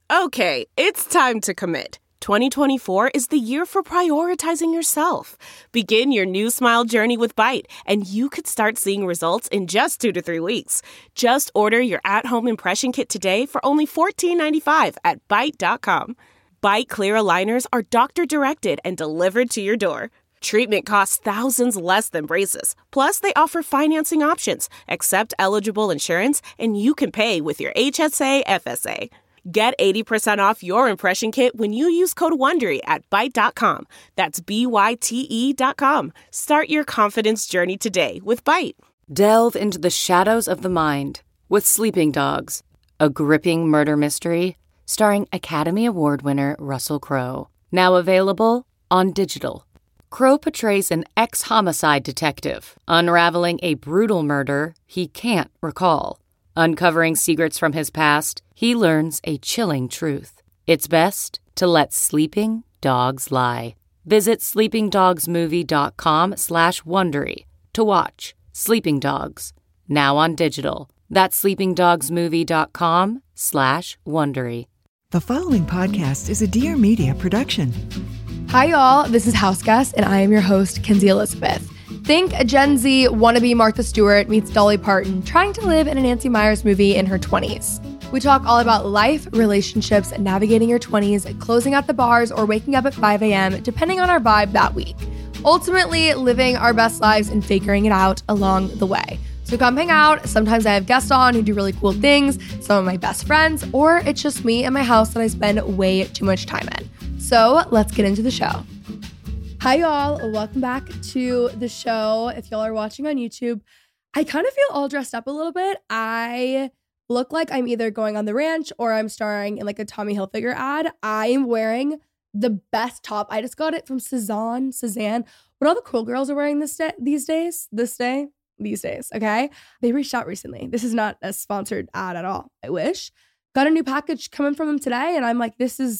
Okay, it's time to commit. 2024 is the year for prioritizing yourself. Begin your new smile journey with Byte, and you could start seeing results in just 2 to 3 weeks. Just order your at-home impression kit today for only $14.95 at Byte.com. Byte Clear aligners are doctor-directed and delivered to your door. Treatment costs thousands less than braces. Plus, they offer financing options, accept eligible insurance, and you can pay with your HSA, FSA. Get 80% off your impression kit when you use code WONDERY at Byte.com. That's BYTE.com. Start your confidence journey today with Byte. Delve into the shadows of the mind with Sleeping Dogs, a gripping murder mystery starring Academy Award winner Russell Crowe. Now available on digital. Crowe portrays an ex-homicide detective unraveling a brutal murder he can't recall. Uncovering secrets from his past, he learns a chilling truth. It's best to let sleeping dogs lie. Visit sleepingdogsmovie.com/Wondery to watch Sleeping Dogs, now on digital. That's sleepingdogsmovie.com/Wondery. The following podcast is a Dear Media production. Hi, y'all. This is House Guest, and I am your host, Kenzie Elizabeth. Think a Gen Z wannabe Martha Stewart meets Dolly Parton trying to live in a Nancy Meyers movie in her 20s. We talk all about life, relationships, navigating your 20s, closing out the bars, or waking up at 5 a.m., depending on our vibe that week. Ultimately, living our best lives and figuring it out along the way. So come hang out. Sometimes I have guests on who do really cool things, some of my best friends, or it's just me and my house that I spend way too much time in. So let's get into the show. Hi, y'all. Welcome back to the show. If y'all are watching on YouTube, I kind of feel all dressed up a little bit. I look like I'm either going on the ranch or I'm starring in like a Tommy Hilfiger ad. I am wearing the best top. I just got it from Cezanne. What all the cool girls are wearing these days, okay? They reached out recently. This is not a sponsored ad at all. I wish. Got a new package coming from them today, and I'm like,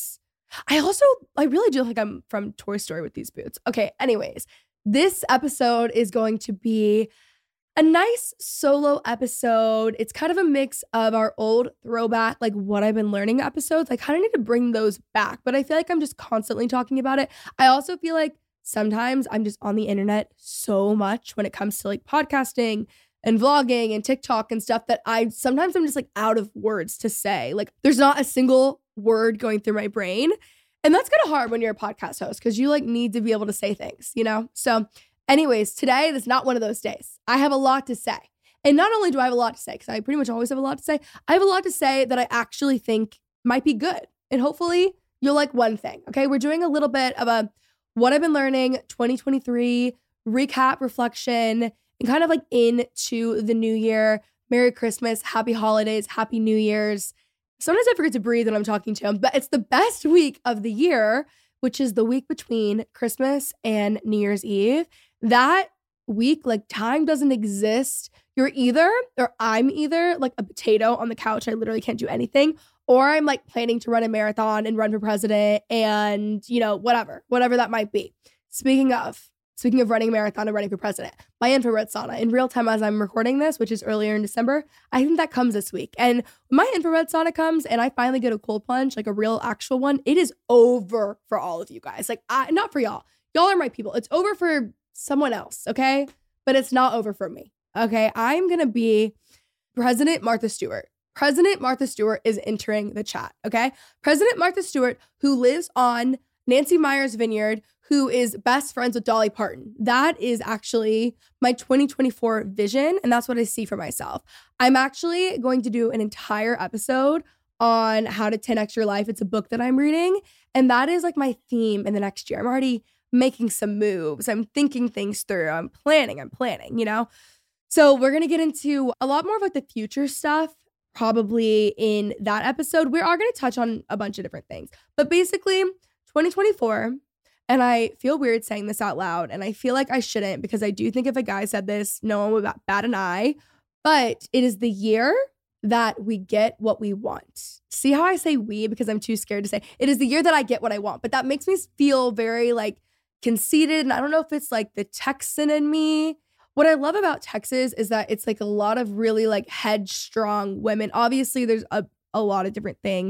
I really do like I'm from Toy Story with these boots. Okay, anyways, this episode is going to be a nice solo episode. It's kind of a mix of our old throwback, like what I've been learning episodes. I kind of need to bring those back, but I feel like I'm just constantly talking about it. I also feel like sometimes I'm just on the internet so much when it comes to like podcasting and vlogging and TikTok and stuff that sometimes I'm just like out of words to say. Like there's not a single word going through my brain. And that's kind of hard when you're a podcast host because you like need to be able to say things, you know? So anyways, today is not one of those days. I have a lot to say. And not only do I have a lot to say, because I pretty much always have a lot to say, I have a lot to say that I actually think might be good. And hopefully you'll like one thing, okay? We're doing a little bit of a what I've been learning 2023 recap, reflection, and kind of like into the new year. Merry Christmas, happy holidays, happy New Year's. Sometimes I forget to breathe when I'm talking to him, but it's the best week of the year, which is the week between Christmas and New Year's Eve. That week, like time doesn't exist. I'm either like a potato on the couch. I literally can't do anything. Or I'm like planning to run a marathon and run for president and, you know, whatever that might be. Speaking of running a marathon and running for president, my infrared sauna in real time as I'm recording this, which is earlier in December, I think that comes this week. And when my infrared sauna comes and I finally get a cold plunge, like a real actual one, it is over for all of you guys. Like, not for y'all. Y'all are my people. It's over for someone else, okay? But it's not over for me, okay? I'm going to be President Martha Stewart. President Martha Stewart is entering the chat, okay? President Martha Stewart, who lives on Nancy Meyers Vineyard, who is best friends with Dolly Parton. That is actually my 2024 vision, and that's what I see for myself. I'm actually going to do an entire episode on how to 10x your life. It's a book that I'm reading, and that is like my theme in the next year. I'm already making some moves. I'm thinking things through. I'm planning, you know? So we're going to get into a lot more of like the future stuff probably in that episode. We are going to touch on a bunch of different things, but basically 2024, and I feel weird saying this out loud, and I feel like I shouldn't because I do think if a guy said this, no one would bat an eye, but it is the year that we get what we want. See how I say we because I'm too scared to say it is the year that I get what I want, but that makes me feel very like conceited, and I don't know if it's like the Texan in me. What I love about Texas is that it's like a lot of really like headstrong women. Obviously, there's a lot of different things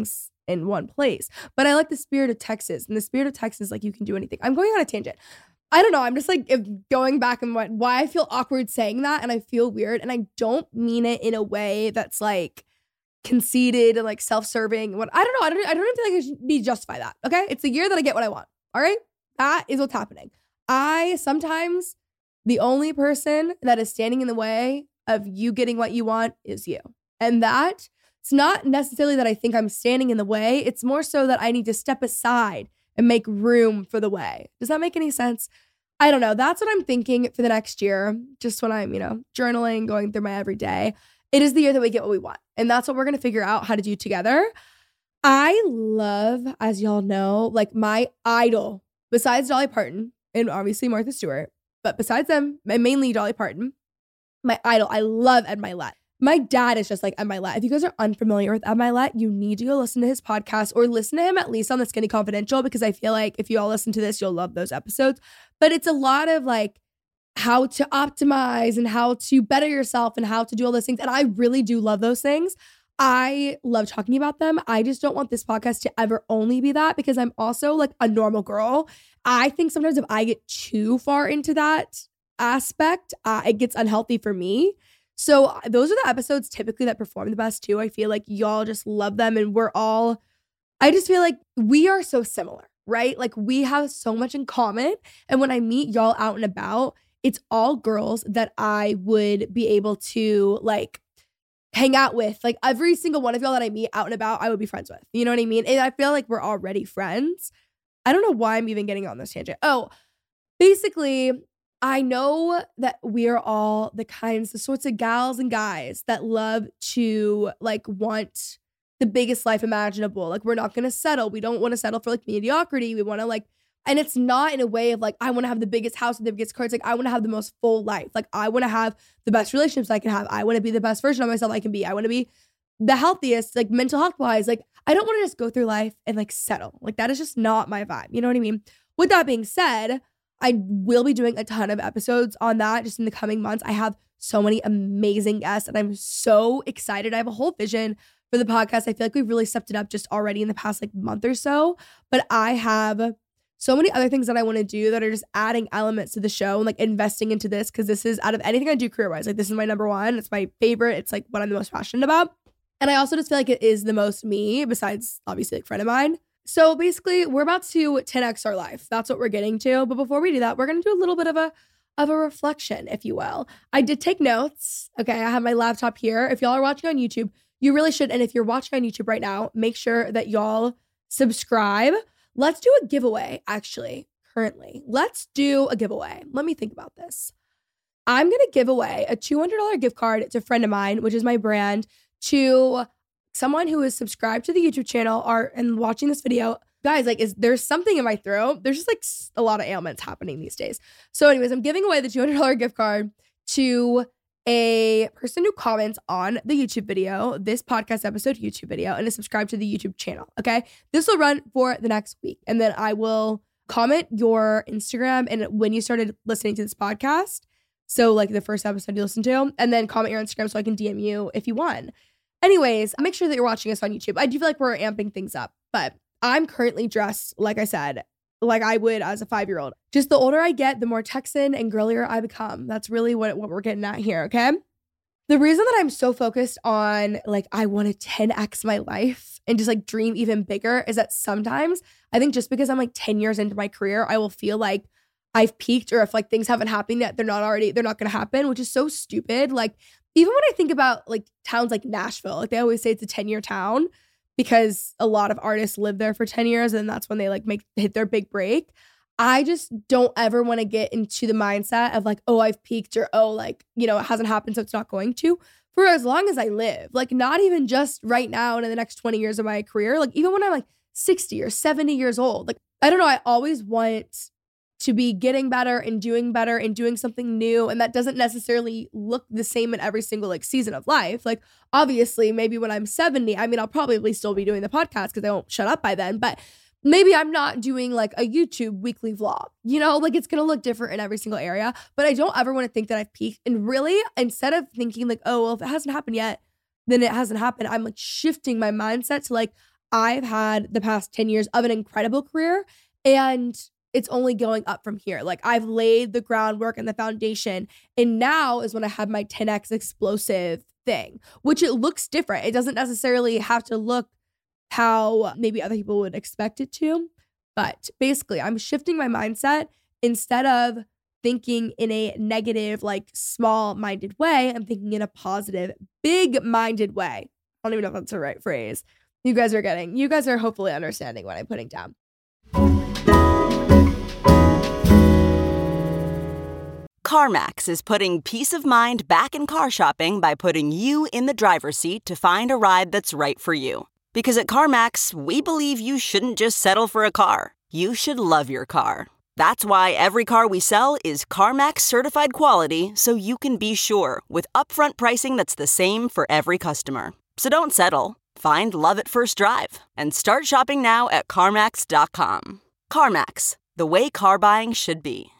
in one place. But I like the spirit of Texas. And the spirit of Texas, like, you can do anything. I'm going on a tangent. I don't know. I'm just like going back and why I feel awkward saying that, and I feel weird, and I don't mean it in a way that's like conceited and like self-serving. What I don't know. I don't even feel like I should be justify that. Okay, it's the year that I get what I want. All right, that is what's happening. Sometimes the only person that is standing in the way of you getting what you want is you, and that it's not necessarily that I think I'm standing in the way. It's more so that I need to step aside and make room for the way. Does that make any sense? I don't know. That's what I'm thinking for the next year. Just when I'm, journaling, going through my everyday. It is the year that we get what we want. And that's what we're going to figure out how to do together. I love, as y'all know, like my idol, besides Dolly Parton and obviously Martha Stewart, but besides them, mainly Dolly Parton, my idol, I love Ed Milet. My dad is just like Ed Milet. If you guys are unfamiliar with Ed Milet, you need to go listen to his podcast or listen to him at least on the Skinny Confidential, because I feel like if you all listen to this, you'll love those episodes. But it's a lot of like how to optimize and how to better yourself and how to do all those things. And I really do love those things. I love talking about them. I just don't want this podcast to ever only be that, because I'm also like a normal girl. I think sometimes if I get too far into that aspect, it gets unhealthy for me. So those are the episodes typically that perform the best too. I feel like y'all just love them, and I just feel like we are so similar, right? Like we have so much in common. And when I meet y'all out and about, it's all girls that I would be able to like hang out with. Like every single one of y'all that I meet out and about, I would be friends with. You know what I mean? And I feel like we're already friends. I don't know why I'm even getting on this tangent. Oh, basically, I know that we are all the sorts of gals and guys that love to like want the biggest life imaginable. Like we're not going to settle. We don't want to settle for like mediocrity. We want to like, and it's not in a way of like, I want to have the biggest house with the biggest cars. Like I want to have the most full life. Like I want to have the best relationships I can have. I want to be the best version of myself I can be. I want to be the healthiest, like mental health wise. Like I don't want to just go through life and like settle. Like that is just not my vibe. You know what I mean? With that being said, I will be doing a ton of episodes on that just in the coming months. I have so many amazing guests and I'm so excited. I have a whole vision for the podcast. I feel like we've really stepped it up just already in the past like month or so, but I have so many other things that I want to do that are just adding elements to the show and like investing into this, because this is out of anything I do career-wise, like this is my number one. It's my favorite. It's like what I'm the most passionate about. And I also just feel like it is the most me, besides obviously like a friend of mine. So basically, we're about to 10x our life. That's what we're getting to. But before we do that, we're going to do a little bit of a reflection, if you will. I did take notes. Okay, I have my laptop here. If y'all are watching on YouTube, you really should. And if you're watching on YouTube right now, make sure that y'all subscribe. Let's do a giveaway, actually, currently. Let's do a giveaway. Let me think about this. I'm going to give away a $200 gift card to a friend of mine, which is my brand, to someone who is subscribed to the YouTube channel and watching this video. Guys, like, there's something in my throat. There's just like a lot of ailments happening these days. So anyways, I'm giving away the $200 gift card to a person who comments on the YouTube video, this podcast episode YouTube video, and is subscribed to the YouTube channel, okay? This will run for the next week. And then I will comment your Instagram and when you started listening to this podcast. So like the first episode you listened to, and then comment your Instagram so I can DM you if you won. Anyways, make sure that you're watching us on YouTube. I do feel like we're amping things up, but I'm currently dressed, like I said, like I would as a 5-year-old. Just the older I get, the more Texan and girlier I become. That's really what we're getting at here, okay? The reason that I'm so focused on like I want to 10x my life and just like dream even bigger is that sometimes I think just because I'm like 10 years into my career, I will feel like I've peaked, or if like things haven't happened yet, they're not going to happen, which is so stupid. Like even when I think about like towns like Nashville, like they always say it's a 10-year town because a lot of artists live there for 10 years and that's when they like hit their big break. I just don't ever want to get into the mindset of like, oh, I've peaked, or oh, like, it hasn't happened, so it's not going to, for as long as I live. Like not even just right now and in the next 20 years of my career, like even when I'm like 60 or 70 years old, like, I don't know, I always want to be getting better and doing something new. And that doesn't necessarily look the same in every single like season of life. Like obviously maybe when I'm 70, I mean, I'll probably still be doing the podcast because I won't shut up by then, but maybe I'm not doing like a YouTube weekly vlog, like it's going to look different in every single area, but I don't ever want to think that I've peaked. And really, instead of thinking like, oh, well, if it hasn't happened yet, then it hasn't happened, I'm like shifting my mindset to like, I've had the past 10 years of an incredible career, and it's only going up from here. Like, I've laid the groundwork and the foundation, and now is when I have my 10x explosive thing, which it looks different. It doesn't necessarily have to look how maybe other people would expect it to. But basically, I'm shifting my mindset. Instead of thinking in a negative, like small-minded way, I'm thinking in a positive, big-minded way. I don't even know if that's the right phrase. You guys are hopefully understanding what I'm putting down. CarMax is putting peace of mind back in car shopping by putting you in the driver's seat to find a ride that's right for you. Because at CarMax, we believe you shouldn't just settle for a car. You should love your car. That's why every car we sell is CarMax certified quality, so you can be sure with upfront pricing that's the same for every customer. So don't settle. Find love at first drive and start shopping now at CarMax.com. CarMax, the way car buying should be.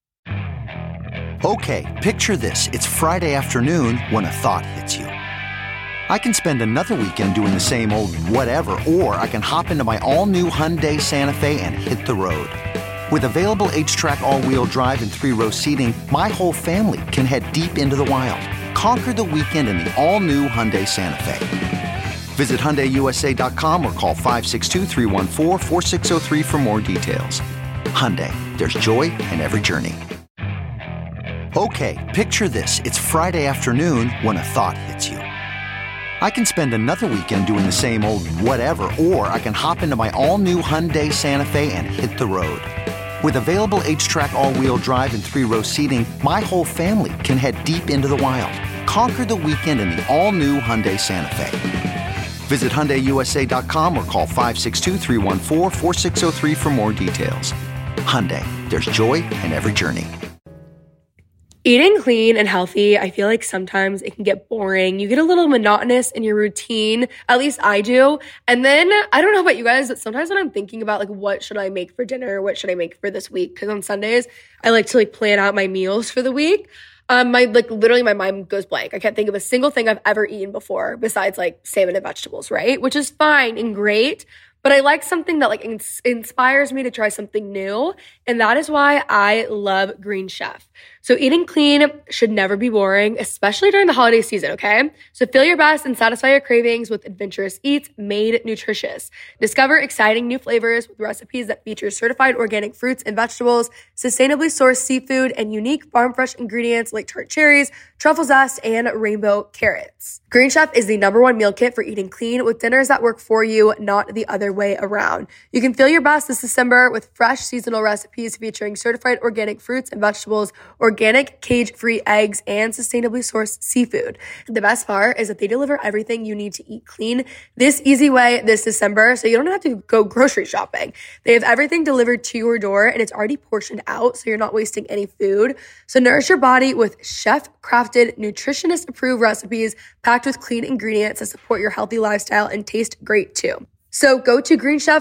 Okay, picture this. It's Friday afternoon when a thought hits you. I can spend another weekend doing the same old whatever, or I can hop into my all-new Hyundai Santa Fe and hit the road. With available H-Track all-wheel drive and 3-row seating, my whole family can head deep into the wild. Conquer the weekend in the all-new Hyundai Santa Fe. Visit HyundaiUSA.com or call 562-314-4603 for more details. Hyundai, there's joy in every journey. Okay, picture this. It's Friday afternoon when a thought hits you. I can spend another weekend doing the same old whatever, or I can hop into my all-new Hyundai Santa Fe and hit the road. With available H-Track all-wheel drive and 3-row seating, my whole family can head deep into the wild. Conquer the weekend in the all-new Hyundai Santa Fe. Visit HyundaiUSA.com or call 562-314-4603 for more details. Hyundai, there's joy in every journey. Eating clean and healthy, I feel like sometimes it can get boring. You get a little monotonous in your routine. At least I do. And then, I don't know about you guys, but sometimes when I'm thinking about like, what should I make for dinner? What should I make for this week? Because on Sundays, I like to like plan out my meals for the week. My mind goes blank. I can't think of a single thing I've ever eaten before besides like salmon and vegetables, right? Which is fine and great. But I like something that like inspires me to try something new. And that is why I love Green Chef. So eating clean should never be boring, especially during the holiday season, okay? So feel your best and satisfy your cravings with adventurous eats made nutritious. Discover exciting new flavors with recipes that feature certified organic fruits and vegetables, sustainably sourced seafood, and unique farm-fresh ingredients like tart cherries, truffle zest, and rainbow carrots. Green Chef is the #1 meal kit for eating clean with dinners that work for you, not the other way around. You can feel your best this December with fresh seasonal recipes featuring certified organic fruits and vegetables, organic cage-free eggs, and sustainably sourced seafood. The best part is that they deliver everything you need to eat clean this easy way this December, so you don't have to go grocery shopping. They have everything delivered to your door, and it's already portioned out, so you're not wasting any food. So nourish your body with chef-crafted, nutritionist-approved recipes packed with clean ingredients that support your healthy lifestyle and taste great too. So go to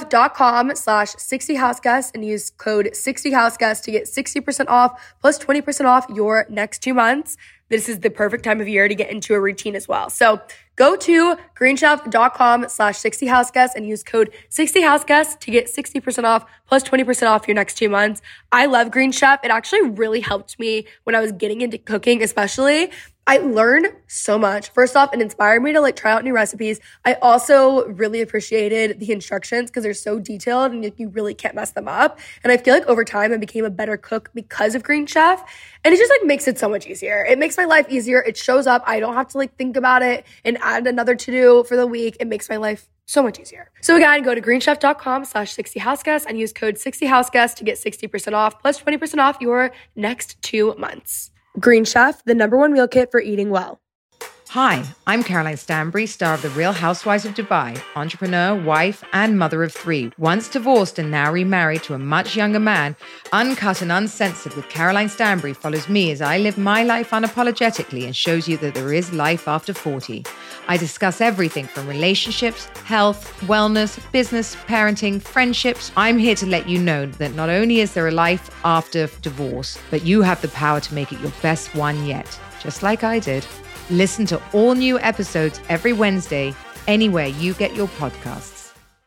greenchef.com/60houseguests and use code 60houseguests to get 60% off plus 20% off your next 2 months. This is the perfect time of year to get into a routine as well. So go to greenchef.com/60houseguests and use code 60houseguests to get 60% off plus 20% off your next 2 months. I love Green Chef. It actually really helped me when I was getting into cooking, especially. I learned so much. First off, it inspired me to like try out new recipes. I also really appreciated the instructions because they're so detailed and you really can't mess them up. And I feel like over time I became a better cook because of Green Chef. And it just like makes it so much easier. It makes my life easier. It shows up. I don't have to like think about it and add another to-do for the week. It makes my life so much easier. So again, go to greenchef.com/60houseguests and use code 60houseguests to get 60% off plus 20% off your next 2 months. Green Chef, the #1 meal kit for eating well. Hi, I'm Caroline Stanbury, star of The Real Housewives of Dubai, entrepreneur, wife, and mother of 3. Once divorced and now remarried to a much younger man, Uncut and Uncensored with Caroline Stanbury follows me as I live my life unapologetically and shows you that there is life after 40. I discuss everything from relationships, health, wellness, business, parenting, friendships. I'm here to let you know that not only is there a life after divorce, but you have the power to make it your best one yet, just like I did. Listen to all new episodes every Wednesday, anywhere you get your podcasts.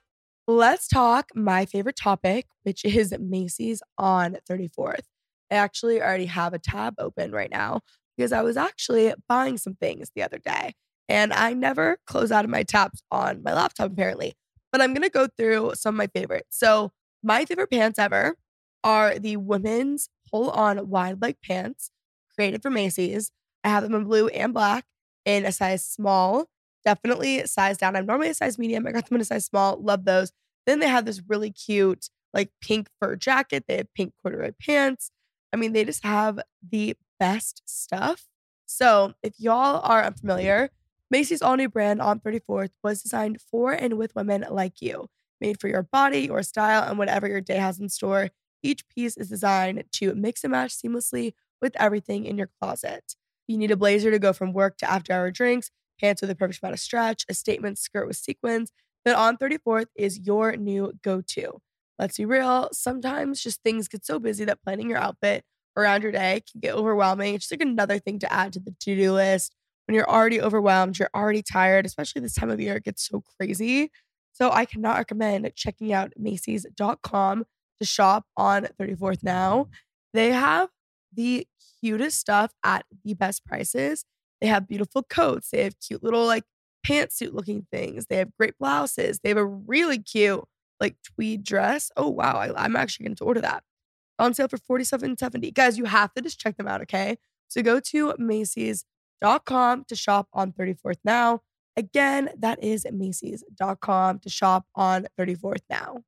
Let's talk my favorite topic, which is Macy's on 34th. I actually already have a tab open right now because I was actually buying some things the other day and I never close out of my tabs on my laptop apparently. But I'm going to go through some of my favorites. So my favorite pants ever are the women's pull-on wide leg pants created for Macy's. I have them in blue and black in a size small, definitely size down. I'm normally a size medium. I got them in a size small. Love those. Then they have this really cute like pink fur jacket. They have pink corduroy pants. I mean, they just have the best stuff. So if y'all are unfamiliar, Macy's all-new brand on 34th was designed for and with women like you. Made for your body, your style, and whatever your day has in store. Each piece is designed to mix and match seamlessly with everything in your closet. You need a blazer to go from work to after-hour drinks, pants with the perfect amount of stretch, a statement skirt with sequins. Then on 34th is your new go-to. Let's be real, sometimes just things get so busy that planning your outfit around your day can get overwhelming. It's just like another thing to add to the to-do list. When you're already overwhelmed, you're already tired, especially this time of year, it gets so crazy. So I cannot recommend checking out Macy's.com to shop on 34th now. They have the cutest stuff at the best prices. They have beautiful coats. They have cute little like pantsuit looking things. They have great blouses. They have a really cute like tweed dress. Oh, wow. I'm actually going to order that. On sale for $47.70. Guys, you have to just check them out, okay? So go to Macy's.com to shop on 34th now. Again, that is Macy's.com to shop on 34th now.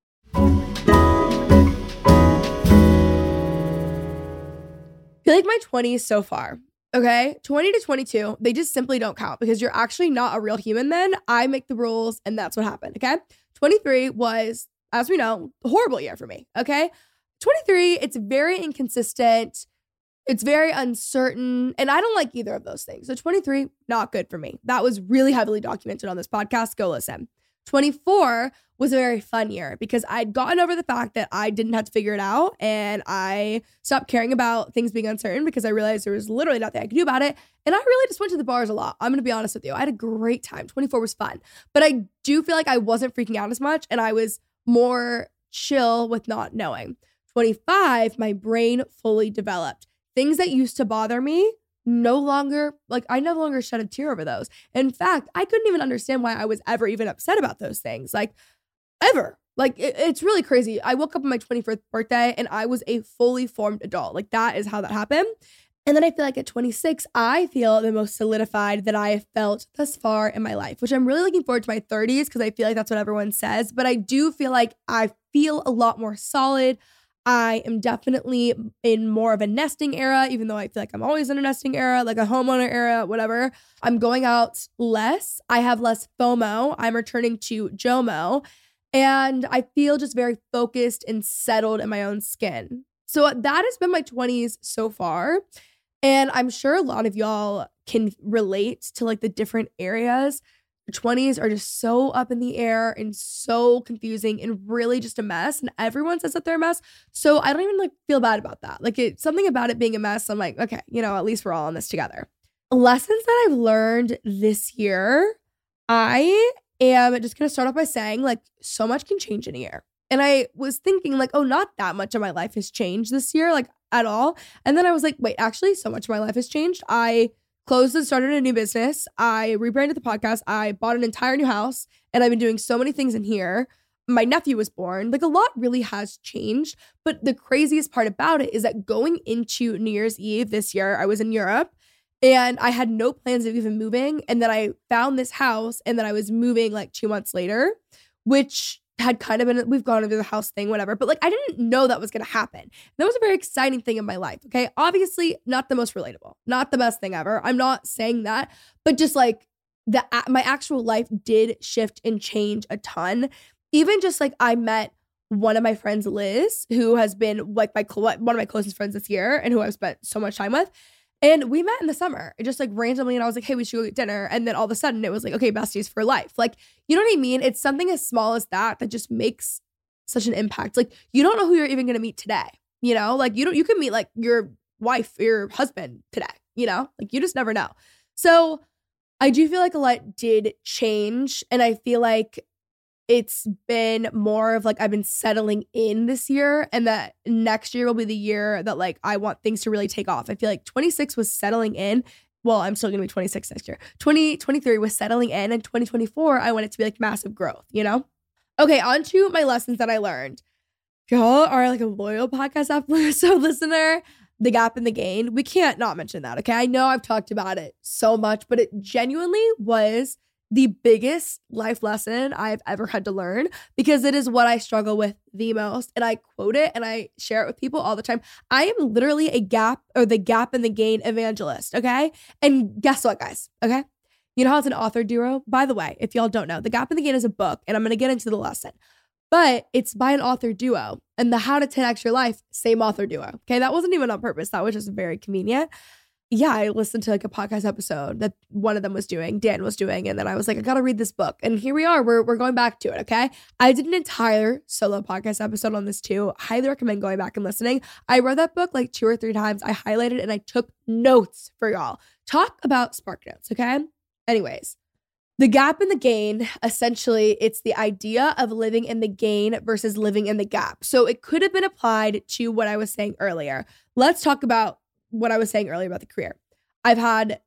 I feel like my 20s so far, okay? 20 to 22, they just simply don't count because you're actually not a real human then. I make the rules and that's what happened, okay? 23 was, as we know, a horrible year for me, okay? 23, it's very inconsistent. It's very uncertain. And I don't like either of those things. So 23, not good for me. That was really heavily documented on this podcast. Go listen. 24 was a very fun year because I'd gotten over the fact that I didn't have to figure it out. And I stopped caring about things being uncertain because I realized there was literally nothing I could do about it. And I really just went to the bars a lot. I'm going to be honest with you. I had a great time. 24 was fun. But I do feel like I wasn't freaking out as much. And I was more chill with not knowing. 25, my brain fully developed. Things that used to bother me I no longer shed a tear over those. In fact, I couldn't even understand why I was ever even upset about those things. Like, ever. Like, it's really crazy. I woke up on my 21st birthday and I was a fully formed adult. Like, that is how that happened. And then I feel like at 26, I feel the most solidified that I have felt thus far in my life, which I'm really looking forward to my 30s because I feel like that's what everyone says. But I do feel like I feel a lot more solid. I am definitely in more of a nesting era, even though I feel like I'm always in a nesting era, like a homeowner era, whatever. I'm going out less. I have less FOMO. I'm returning to JOMO. And I feel just very focused and settled in my own skin. So that has been my 20s so far. And I'm sure a lot of y'all can relate to like the different areas. 20s are just so up in the air and so confusing and really just a mess. And everyone says that they're a mess. So I don't even like feel bad about that. Like it's something about it being a mess. I'm like, okay, at least we're all in this together. Lessons that I've learned this year. I am just going to start off by saying like so much can change in a year. And I was thinking like, oh, not that much of my life has changed this year, like at all. And then I was like, wait, actually so much of my life has changed. I closed and started a new business. I rebranded the podcast. I bought an entire new house and I've been doing so many things in here. My nephew was born. Like a lot really has changed. But the craziest part about it is that going into New Year's Eve this year, I was in Europe and I had no plans of even moving. And then I found this house and then I was moving like 2 months later, which had kind of been, we've gone over the house thing, whatever. But like, I didn't know that was going to happen. That was a very exciting thing in my life. Okay. Obviously not the most relatable, not the best thing ever. I'm not saying that, but just like my actual life did shift and change a ton. Even just like I met one of my friends, Liz, who has been like one of my closest friends this year and who I've spent so much time with. And we met in the summer, just like randomly. And I was like, hey, we should go get dinner. And then all of a sudden it was like, okay, besties for life. Like, you know what I mean? It's something as small as that just makes such an impact. Like, you don't know who you're even going to meet today. Like you can meet like your wife, your husband today, like you just never know. So I do feel like a lot did change. And I feel like it's been more of like I've been settling in this year, and that next year will be the year that like I want things to really take off. I feel like 26 was settling in. Well, I'm still going to be 26 next year. 2023 was settling in, and 2024, I want it to be like massive growth, you know? Okay, on to my lessons that I learned. If y'all are like a loyal podcast episode listener, the gap and the gain, we can't not mention that, okay? I know I've talked about it so much, but it genuinely was the biggest life lesson I've ever had to learn, because it is what I struggle with the most. And I quote it and I share it with people all the time. I am literally the gap and the gain evangelist, okay? And guess what, guys, okay? You know how it's an author duo? By the way, if y'all don't know, The Gap and the Gain is a book, and I'm going to get into the lesson. But it's by an author duo. And the How to 10X Your Life, same author duo, okay? That wasn't even on purpose. That was just very convenient. Yeah, I listened to like a podcast episode that one of them was doing, Dan was doing, and then I was like, I gotta read this book. And here we are, we're going back to it, okay? I did an entire solo podcast episode on this too. Highly recommend going back and listening. I read that book like 2 or 3 times. I highlighted and I took notes for y'all. Talk about spark notes, okay? Anyways, the gap and the gain, essentially, it's the idea of living in the gain versus living in the gap. So it could have been applied to what I was saying earlier. Let's talk about what I was saying earlier about the career. I've had,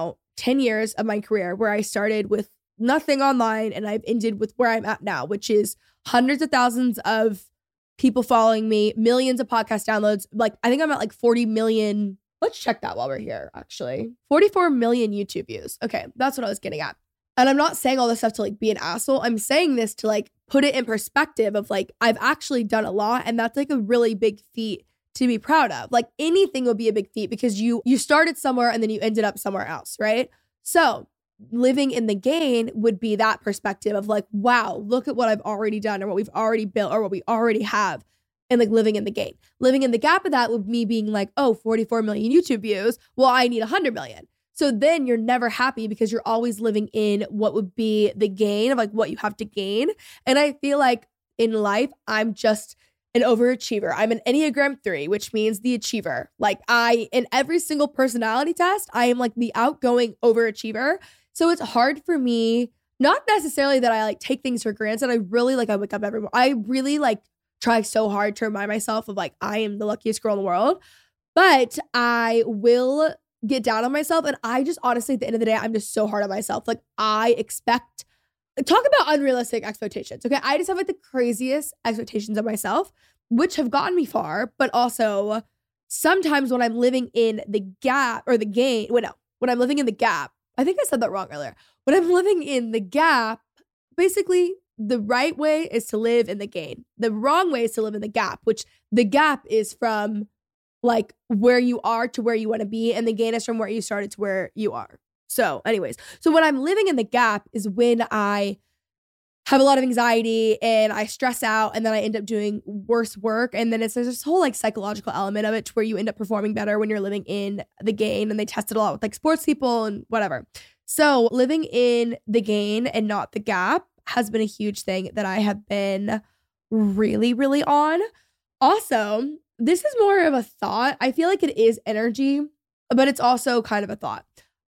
10 years of my career where I started with nothing online and I've ended with where I'm at now, which is hundreds of thousands of people following me, millions of podcast downloads. Like, I think I'm at like 40 million. Let's check that while we're here, actually. 44 million YouTube views. Okay, that's what I was getting at. And I'm not saying all this stuff to like be an asshole. I'm saying this to like put it in perspective of like, I've actually done a lot, and that's like a really big feat to be proud of. Like, anything would be a big feat because you started somewhere and then you ended up somewhere else, right? So living in the gain would be that perspective of like, wow, look at what I've already done or what we've already built or what we already have, and like living in the gain. Living in the gap of that would me being like, oh, 44 million YouTube views. Well, I need 100 million. So then you're never happy because you're always living in what would be the gain of like what you have to gain. And I feel like in life, I'm just an overachiever. I'm an Enneagram 3, which means the achiever. Like, in every single personality test, I am like the outgoing overachiever. So it's hard for me, not necessarily that I like take things for granted. I wake up every morning. I really like try so hard to remind myself of like, I am the luckiest girl in the world, but I will get down on myself. And I just honestly, at the end of the day, I'm just so hard on myself. Like, talk about unrealistic expectations. Okay. I just have like the craziest expectations of myself, which have gotten me far, but also sometimes when I'm living in the gap or the gain, when I'm living in the gap, I think I said that wrong earlier. When I'm living in the gap, basically the right way is to live in the gain. The wrong way is to live in the gap, which the gap is from like where you are to where you want to be, and the gain is from where you started to where you are. So anyways, when I'm living in the gap is when I have a lot of anxiety and I stress out, and then I end up doing worse work. And then there's this whole like psychological element of it to where you end up performing better when you're living in the gain. And they test it a lot with like sports people and whatever. So living in the gain and not the gap has been a huge thing that I have been really, really on. Also, this is more of a thought. I feel like it is energy, but it's also kind of a thought.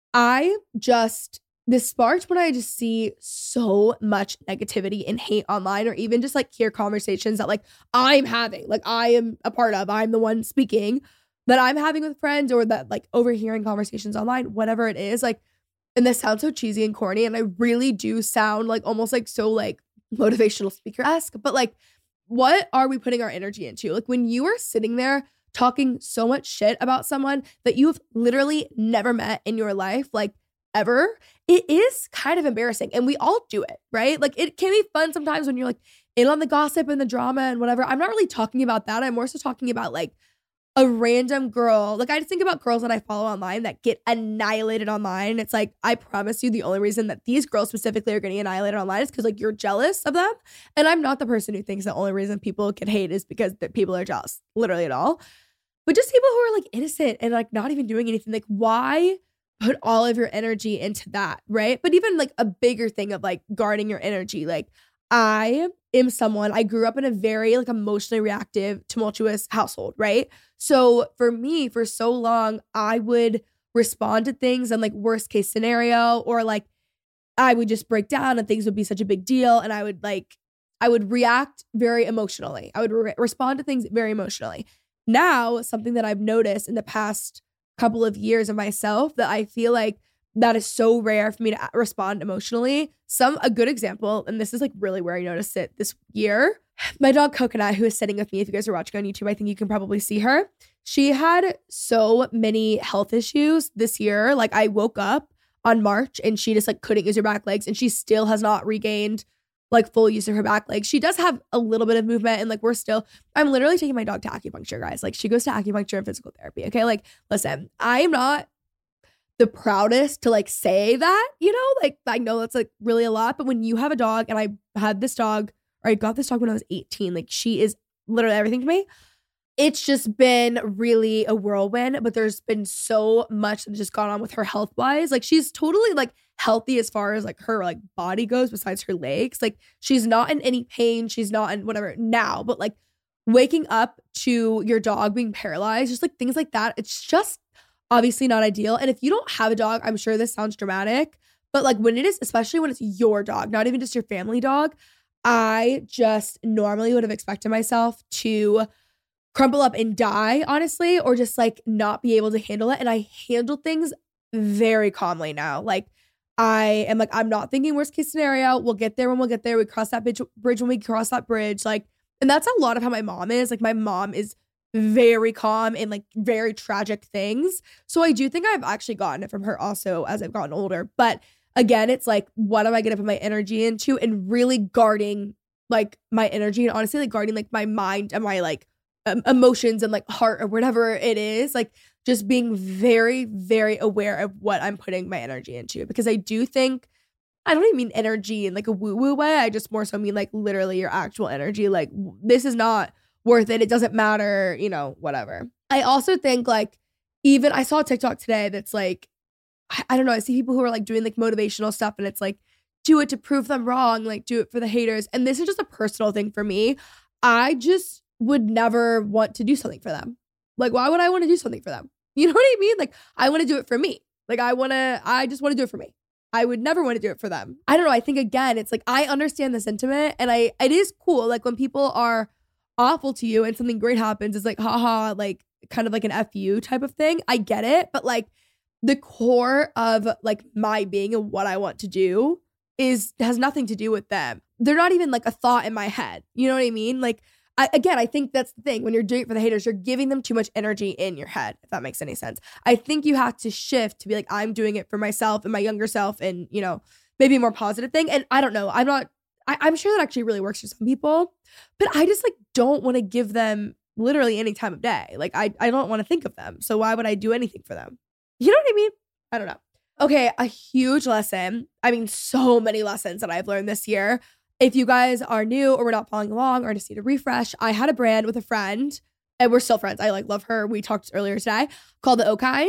This sparked when I just see so much negativity and hate online, or even just like hear conversations that like I'm having, like I am a part of, I'm the one speaking, that I'm having with friends, or that like overhearing conversations online, whatever it is. Like, and this sounds so cheesy and corny, and I really do sound like almost like so like motivational speaker-esque, but like, what are we putting our energy into? Like, when you are sitting there talking so much shit about someone that you've literally never met in your life, like ever, it is kind of embarrassing. And we all do it, right? Like, it can be fun sometimes when you're like in on the gossip and the drama and whatever. I'm not really talking about that. I'm more so talking about like a random girl. Like, I just think about girls that I follow online that get annihilated online. It's like, I promise you, the only reason that these girls specifically are getting annihilated online is because like you're jealous of them. And I'm not the person who thinks the only reason people get hate is because people are jealous, literally at all. But just people who are like innocent and like not even doing anything. Like, why put all of your energy into that, right? But even like a bigger thing of like guarding your energy. Like, I grew up in a very like emotionally reactive, tumultuous household, right? So for me, for so long, I would respond to things in like worst case scenario, or like I would just break down and things would be such a big deal. And I would like I would react very emotionally. I would respond to things very emotionally. Now, something that I've noticed in the past couple of years of myself that I feel like that is so rare for me to respond emotionally. A good example, and this is like really where I noticed it this year. My dog Coconut, who is sitting with me, if you guys are watching on YouTube, I think you can probably see her. She had so many health issues this year. Like I woke up on March and she just like couldn't use her back legs, and she still has not regained like full use of her back legs. She does have a little bit of movement, and like I'm literally taking my dog to acupuncture, guys. Like she goes to acupuncture and physical therapy. Okay. Like, listen, I am not the proudest to like say that, like I know that's like really a lot, but when you have a dog, and I got this dog when I was 18, like she is literally everything to me. It's just been really a whirlwind, but there's been so much that's just gone on with her health wise. Like she's totally like healthy as far as like her like body goes besides her legs. Like she's not in any pain. She's not in whatever now, but like waking up to your dog being paralyzed, just like things like that. It's just obviously not ideal. And if you don't have a dog, I'm sure this sounds dramatic, but like when it is, especially when it's your dog, not even just your family dog, I just normally would have expected myself to crumple up and die, honestly, or just like not be able to handle it. And I handle things very calmly now. Like I am like, I'm not thinking worst case scenario. We'll get there when we'll get there. We cross that bridge when we cross that bridge. Like, and that's a lot of how my mom is. Like my mom is very calm in like very tragic things. So I do think I've actually gotten it from her also as I've gotten older. But again, it's like, what am I going to put my energy into, and really guarding like my energy, and honestly like guarding like my mind and my like emotions and like heart or whatever it is, like just being very, very aware of what I'm putting my energy into. Because I do think, I don't even mean energy in like a woo-woo way. I just more so mean like literally your actual energy. Like this is not worth it. It doesn't matter, whatever. I also think like, even I saw a TikTok today that's like, I don't know, I see people who are like doing like motivational stuff, and it's like, do it to prove them wrong, like do it for the haters. And this is just a personal thing for me. I just would never want to do something for them. Like, why would I want to do something for them? You know what I mean? Like, I want to do it for me. Like, I just want to do it for me. I would never want to do it for them. I don't know. I think again, it's like, I understand the sentiment, and it is cool. Like when people are awful to you and something great happens, it's like, haha, like kind of like an FU type of thing. I get it. But like the core of like my being and what I want to do has nothing to do with them. They're not even like a thought in my head. You know what I mean? Like, I think that's the thing. When you're doing it for the haters, you're giving them too much energy in your head, if that makes any sense. I think you have to shift to be like, I'm doing it for myself and my younger self, and, maybe a more positive thing. And I don't know. I'm sure that actually really works for some people, but I just like don't want to give them literally any time of day. Like I don't want to think of them. So why would I do anything for them? You know what I mean? I don't know. Okay. A huge lesson. I mean, so many lessons that I've learned this year. If you guys are new or we're not following along or just need a refresh, I had a brand with a friend, and we're still friends. I like love her. We talked earlier today, called The O Kind.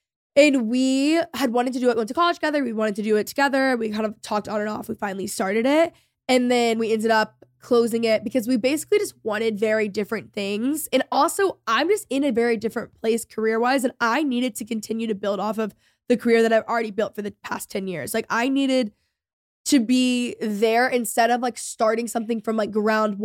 And we had wanted to do it, went to college together. We wanted to do it together. We kind of talked on and off. We finally started it. And then we ended up closing it because we basically just wanted very different things. And also, I'm just in a very different place career-wise, and I needed to continue to build off of the career that I've already built for the past 10 years. Like I needed to be there instead of like starting something from like ground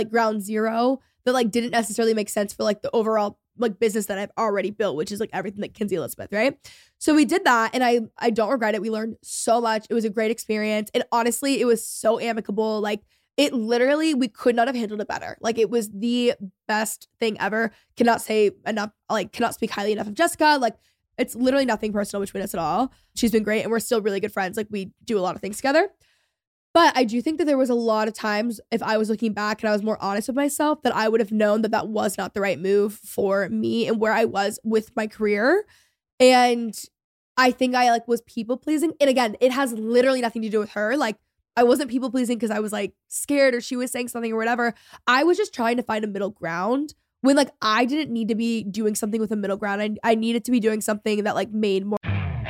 zero that like didn't necessarily make sense for like the overall like business that I've already built, which is like everything like Kenzie Elizabeth, right? So we did that, and I don't regret it. We learned so much. It was a great experience, and honestly, it was so amicable. Like it literally, we could not have handled it better. Like it was the best thing ever. Cannot say enough, like cannot speak highly enough of Jessica. Like it's literally nothing personal between us at all. She's been great, and we're still really good friends. Like we do a lot of things together. But I do think that there was a lot of times, if I was looking back and I was more honest with myself, that I would have known that that was not the right move for me and where I was with my career. And I think I like was people pleasing. And again, it has literally nothing to do with her. Like I wasn't people pleasing because I was like scared or she was saying something or whatever. I was just trying to find a middle ground when like I didn't need to be doing something with a middle ground. I needed to be doing something that like made more.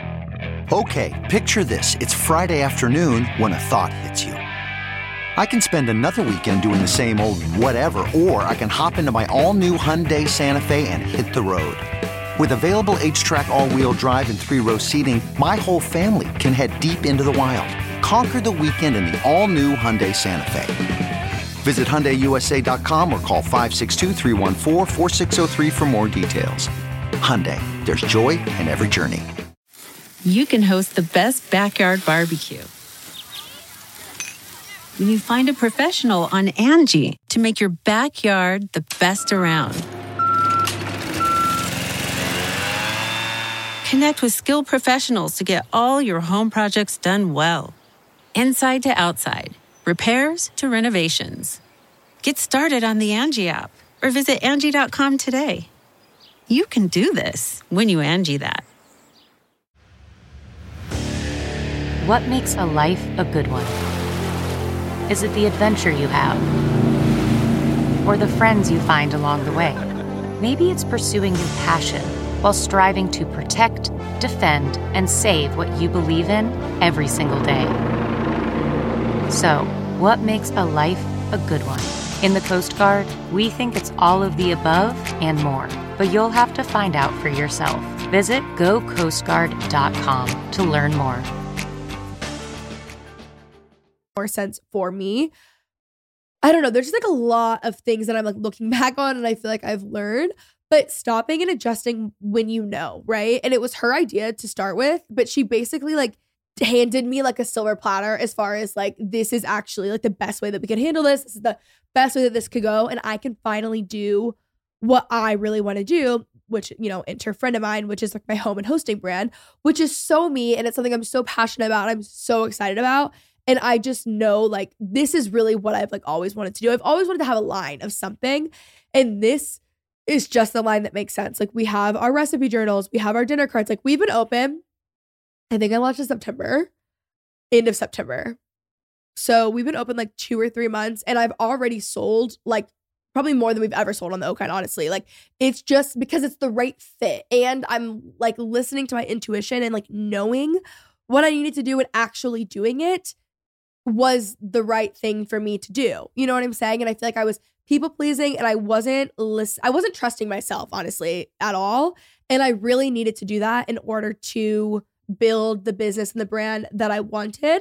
Okay, picture this. It's Friday afternoon when a thought hits you. I can spend another weekend doing the same old whatever, or I can hop into my all-new Hyundai Santa Fe and hit the road. With available H-Track all-wheel drive and 3-row seating, my whole family can head deep into the wild. Conquer the weekend in the all-new Hyundai Santa Fe. Visit HyundaiUSA.com or call 562-314-4603 for more details. Hyundai, there's joy in every journey. You can host the best backyard barbecue when you find a professional on Angie to make your backyard the best around. Connect with skilled professionals to get all your home projects done well. Inside to outside, repairs to renovations. Get started on the Angie app or visit Angie.com today. You can do this when you Angie that. What makes a life a good one? Is it the adventure you have? Or the friends you find along the way? Maybe it's pursuing your passion while striving to protect, defend, and save what you believe in every single day. So, what makes a life a good one? In the Coast Guard, we think it's all of the above and more, but you'll have to find out for yourself. Visit GoCoastGuard.com to learn more. More sense for me. I don't know. There's just like a lot of things that I'm like looking back on and I feel like I've learned, but stopping and adjusting when you know, right? And it was her idea to start with, but she basically like handed me like a silver platter as far as like, this is actually like the best way that we can handle this. This is the best way that this could go. And I can finally do what I really want to do, which, you know, enter a friend of mine, which is like my home and hosting brand, which is so me. And it's something I'm so passionate about. I'm so excited about. And I just know like, this is really what I've like always wanted to do. I've always wanted to have a line of something. And this is just the line that makes sense. Like we have our recipe journals, we have our dinner cards. Like we've been open. I think I launched in September, end of September. So we've been open like 2 or 3 months and I've already sold like probably more than we've ever sold on the Oakine, honestly. Like it's just because it's the right fit. And I'm like listening to my intuition and like knowing what I needed to do and actually doing it was the right thing for me to do. You know what I'm saying? And I feel like I was people pleasing and I wasn't trusting myself, honestly, at all. And I really needed to do that in order to build the business and the brand that I wanted.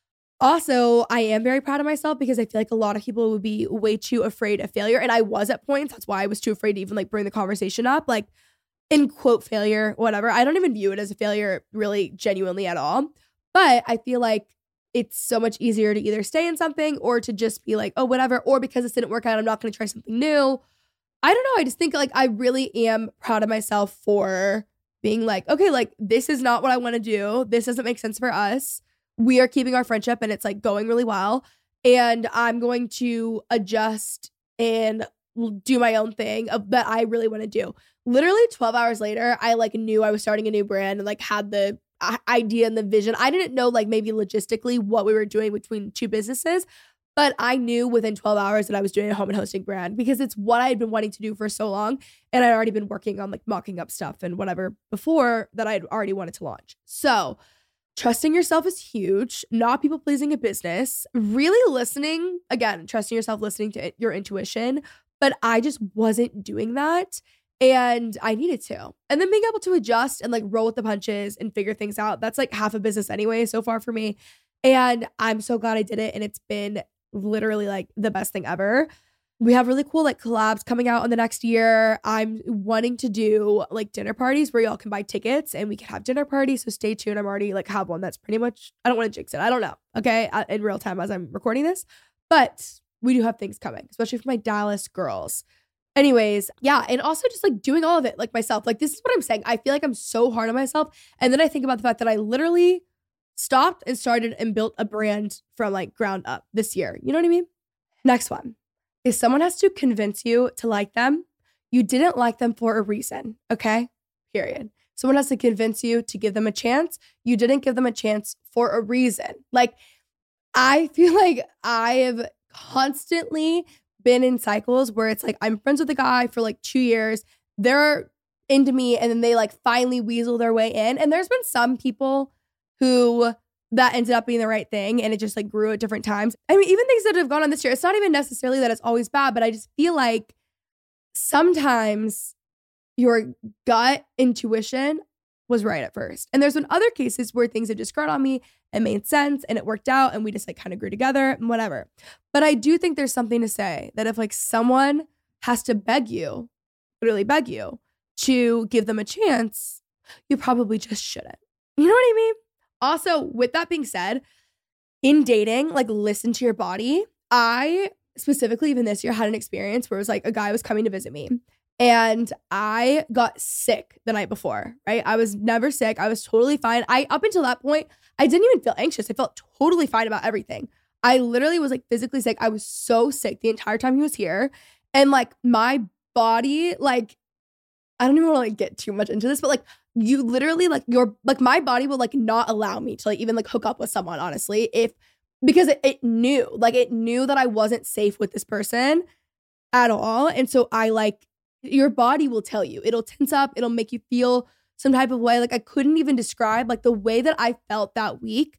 Also, I am very proud of myself because I feel like a lot of people would be way too afraid of failure. And I was at points. That's why I was too afraid to even like bring the conversation up. Like in quote failure, whatever. I don't even view it as a failure really genuinely at all. But I feel like it's so much easier to either stay in something or to just be like, oh, whatever. Or because this didn't work out, I'm not going to try something new. I don't know. I just think like I really am proud of myself for being like, okay, like this is not what I want to do. This doesn't make sense for us. We are keeping our friendship and it's like going really well. And I'm going to adjust and do my own thing that I really want to do. Literally 12 hours later, I like knew I was starting a new brand and like had the idea and the vision. I didn't know like maybe logistically what we were doing between 2 businesses, but I knew within 12 hours that I was doing a home and hosting brand because it's what I had been wanting to do for so long. And I'd already been working on like mocking up stuff and whatever before that I'd already wanted to launch. So trusting yourself is huge, not people pleasing a business, really listening, again, trusting yourself, listening to your intuition. But I just wasn't doing that. And I needed to. And then being able to adjust and like roll with the punches and figure things out. That's like half a business anyway so far for me. And I'm so glad I did it. And it's been literally like the best thing ever. We have really cool like collabs coming out in the next year. I'm wanting to do like dinner parties where y'all can buy tickets and we can have dinner parties. So stay tuned. I'm already like have one that's pretty much, I don't want to jinx it. I don't know. Okay. In real time as I'm recording this. But we do have things coming, especially for my Dallas girls. Anyways, yeah. And also just like doing all of it like myself. Like this is what I'm saying. I feel like I'm so hard on myself. And then I think about the fact that I literally stopped and started and built a brand from like ground up this year. You know what I mean? Next one. If someone has to convince you to like them, you didn't like them for a reason. Okay? Period. Someone has to convince you to give them a chance. You didn't give them a chance for a reason. Like I feel like I have constantly been in cycles where it's like I'm friends with a guy for like 2 years. They're into me and then they like finally weasel their way in. And there's been some people who that ended up being the right thing and it just like grew at different times. I mean, even things that have gone on this year, it's not even necessarily that it's always bad, but I just feel like sometimes your gut intuition was right at first. And there's been other cases where things have just grown on me it made sense and it worked out and we just like kind of grew together and whatever. But I do think there's something to say that if like someone has to beg you, literally beg you to give them a chance, you probably just shouldn't. You know what I mean? Also, with that being said, in dating, like listen to your body. I specifically even this year had an experience where it was like a guy was coming to visit me and I got sick the night before, right? I was never sick. I was totally fine. Up until that point, I didn't even feel anxious. I felt totally fine about everything. I literally was like physically sick. I was so sick the entire time he was here. And like my body, like, I don't even want to like get too much into this, but like you literally like my body will like not allow me to like even like hook up with someone, honestly, because it knew that I wasn't safe with this person at all. And so your body will tell you, it'll tense up, it'll make you feel some type of way. Like I couldn't even describe like the way that I felt that week.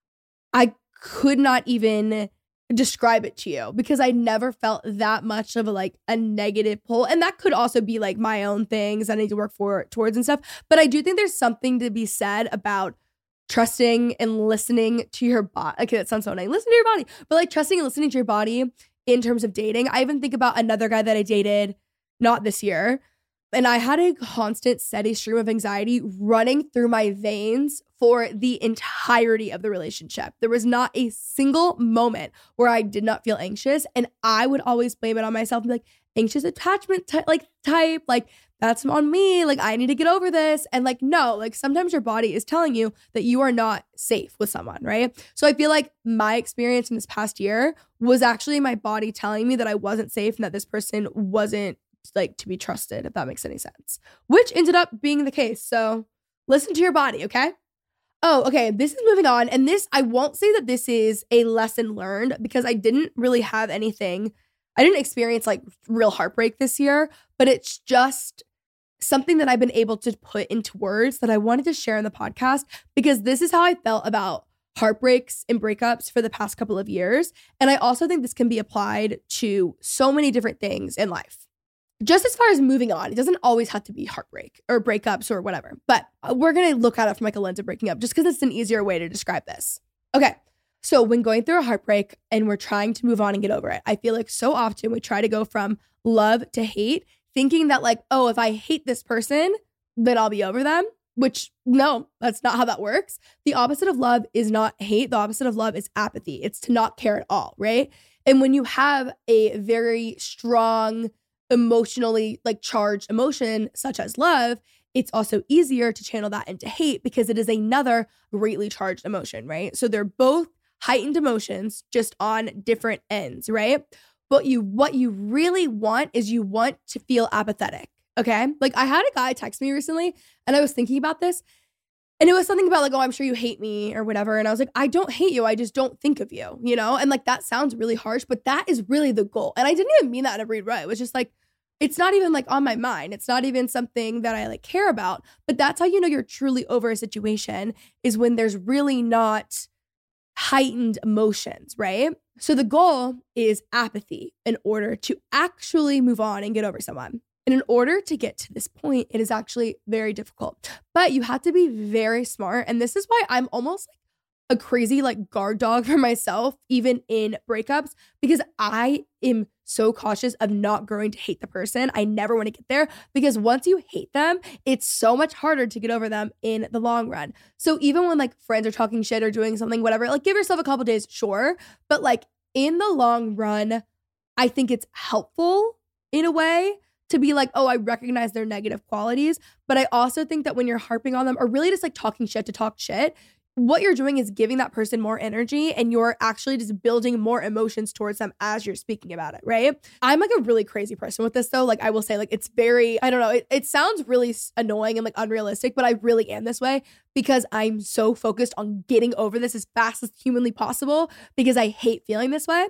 I could not even describe it to you because I never felt that much of a negative pull. And that could also be like my own things I need to work towards and stuff. But I do think there's something to be said about trusting and listening to your body. Okay, that sounds so nice. Listen to your body. But like trusting and listening to your body in terms of dating. I even think about another guy that I dated, not this year. And I had a constant, steady stream of anxiety running through my veins for the entirety of the relationship. There was not a single moment where I did not feel anxious. And I would always blame it on myself and be like, anxious attachment type, like that's on me. Like I need to get over this. And like, no, like sometimes your body is telling you that you are not safe with someone, right? So I feel like my experience in this past year was actually my body telling me that I wasn't safe and that this person wasn't like to be trusted, if that makes any sense, which ended up being the case. So listen to your body, okay? Oh, okay. This is moving on. And this, I won't say that this is a lesson learned because I didn't really have anything. I didn't experience like real heartbreak this year, but it's just something that I've been able to put into words that I wanted to share in the podcast because this is how I felt about heartbreaks and breakups for the past couple of years. And I also think this can be applied to so many different things in life. Just as far as moving on, it doesn't always have to be heartbreak or breakups or whatever, but we're going to look at it from like a lens of breaking up just because it's an easier way to describe this. Okay. So when going through a heartbreak and we're trying to move on and get over it, I feel like so often we try to go from love to hate, thinking that like, oh, if I hate this person, then I'll be over them, which no, that's not how that works. The opposite of love is not hate. The opposite of love is apathy. It's to not care at all, right? And when you have a very strong emotionally like charged emotion such as love, it's also easier to channel that into hate because it is another greatly charged emotion, right? So they're both heightened emotions just on different ends, right? But what you really want is you want to feel apathetic, okay? Like I had a guy text me recently and I was thinking about this and it was something about like, oh, I'm sure you hate me or whatever. And I was like, I don't hate you. I just don't think of you, you know? And like, that sounds really harsh, but that is really the goal. And I didn't even mean that in a rude way. It was just like, it's not even like on my mind. It's not even something that I like care about, but that's how you know you're truly over a situation is when there's really not heightened emotions, right? So the goal is apathy in order to actually move on and get over someone. And in order to get to this point, it is actually very difficult, but you have to be very smart. And this is why I'm almost like a crazy like guard dog for myself, even in breakups, because I am so cautious of not growing to hate the person. I never want to get there because once you hate them, it's so much harder to get over them in the long run. So even when like friends are talking shit or doing something, whatever, like give yourself a couple days, sure. But like in the long run, I think it's helpful in a way to be like, oh, I recognize their negative qualities. But I also think that when you're harping on them or really just like talking shit to talk shit, what you're doing is giving that person more energy and you're actually just building more emotions towards them as you're speaking about it, right? I'm like a really crazy person with this though. Like I will say like it's very, I don't know, it sounds really annoying and like unrealistic, but I really am this way because I'm so focused on getting over this as fast as humanly possible because I hate feeling this way.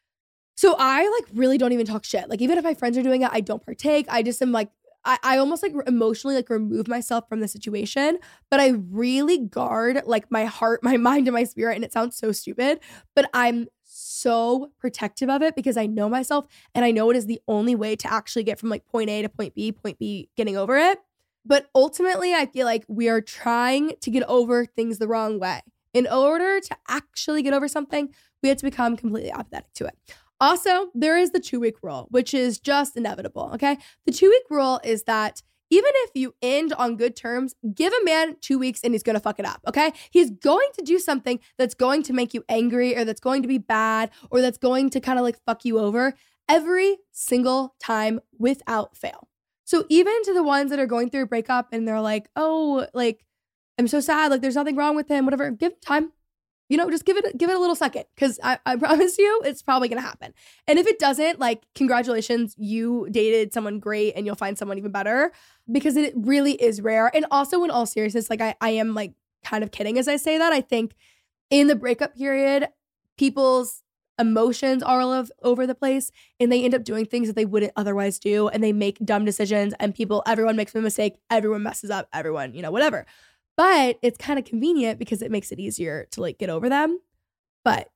So I like really don't even talk shit. Like even if my friends are doing it, I don't partake. I just am like, I almost like emotionally like remove myself from the situation, but I really guard like my heart, my mind, and my spirit. And it sounds so stupid, but I'm so protective of it because I know myself and I know it is the only way to actually get from like point A to point B getting over it. But ultimately, I feel like we are trying to get over things the wrong way. In order to actually get over something, we have to become completely apathetic to it. Also, there is the 2-week rule, which is just inevitable, okay? The 2-week rule is that even if you end on good terms, give a man 2 weeks and he's going to fuck it up, okay? He's going to do something that's going to make you angry or that's going to be bad or that's going to kind of like fuck you over every single time without fail. So even to the ones that are going through a breakup and they're like, oh, like, I'm so sad, like there's nothing wrong with him, whatever, give him time. You know, just give it a little second because I promise you it's probably going to happen. And if it doesn't, like, congratulations, you dated someone great and you'll find someone even better because it really is rare. And also in all seriousness, like I am like kind of kidding as I say that. I think in the breakup period, people's emotions are all over the place and they end up doing things that they wouldn't otherwise do and they make dumb decisions and everyone makes a mistake, everyone messes up, everyone, you know, whatever. But it's kind of convenient because it makes it easier to like get over them. But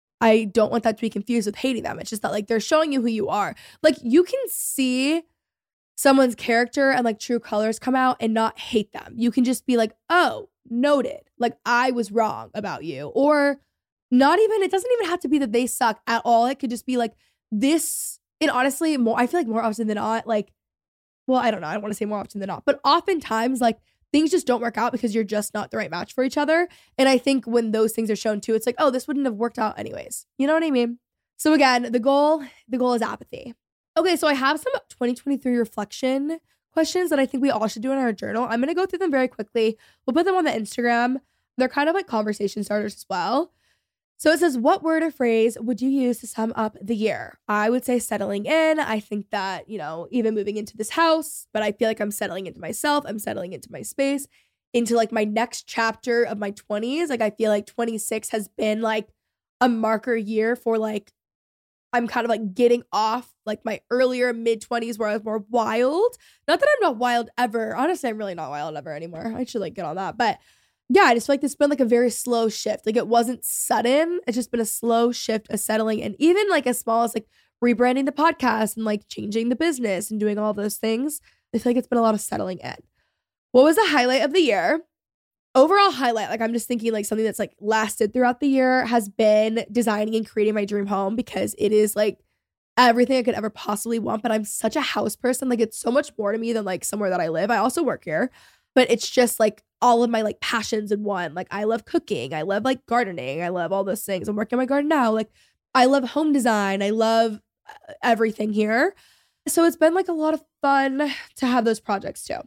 I don't want that to be confused with hating them. It's just that like they're showing you who you are. Like you can see someone's character and like true colors come out and not hate them. You can just be like, oh, noted. Like I was wrong about you. Or not even, it doesn't even have to be that they suck at all. It could just be like this. And honestly, I feel like more often than not, like, well, I don't know. I don't want to say more often than not. But oftentimes like, things just don't work out because you're just not the right match for each other. And I think when those things are shown too, it's like, oh, this wouldn't have worked out anyways. You know what I mean? So again, the goal is apathy. Okay, so I have some 2023 reflection questions that I think we all should do in our journal. I'm going to go through them very quickly. We'll put them on the Instagram. They're kind of like conversation starters as well. So it says, what word or phrase would you use to sum up the year? I would say settling in. I think that, you know, even moving into this house, but I feel like I'm settling into myself. I'm settling into my space, into like my next chapter of my 20s. Like I feel like 26 has been like a marker year for like, I'm kind of like getting off like my earlier mid 20s where I was more wild. Not that I'm not wild ever. Honestly, I'm really not wild ever anymore. I should like get on that. But yeah, I just feel like it's been like a very slow shift. Like it wasn't sudden. It's just been a slow shift, a settling. And even like as small as like rebranding the podcast and like changing the business and doing all those things, I feel like it's been a lot of settling in. What was the highlight of the year? Overall highlight, like I'm just thinking like something that's like lasted throughout the year has been designing and creating my dream home because it is like everything I could ever possibly want. But I'm such a house person. Like it's so much more to me than like somewhere that I live. I also work here, but it's just like all of my like passions in one. Like I love cooking. I love like gardening. I love all those things. I'm working on my garden now. Like I love home design. I love everything here. So it's been like a lot of fun to have those projects too.